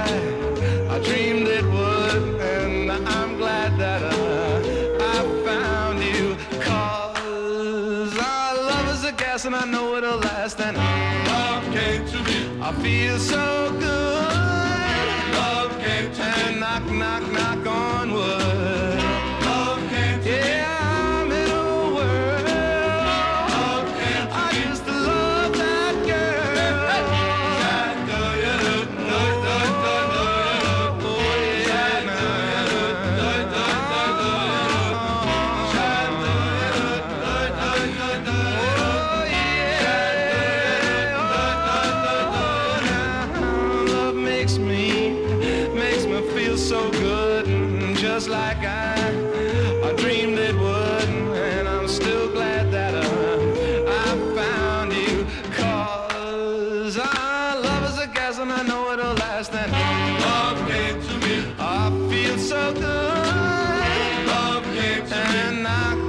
I dreamed it would, and I'm glad that I found you. 'Cause our love is a gas and I know it'll last, and love came to me. I feel so good. Love came to me. And knock, knock, knock on wood. Love came to me. Yeah, I'm in a world. Love came to me. I used to love that girl. Love makes me feel so good, just like I dreamed it would, and I'm still glad that I found you. 'Cause our love is a gas and I know it'll last, and love came to me. I feel so good. Love came to me. And I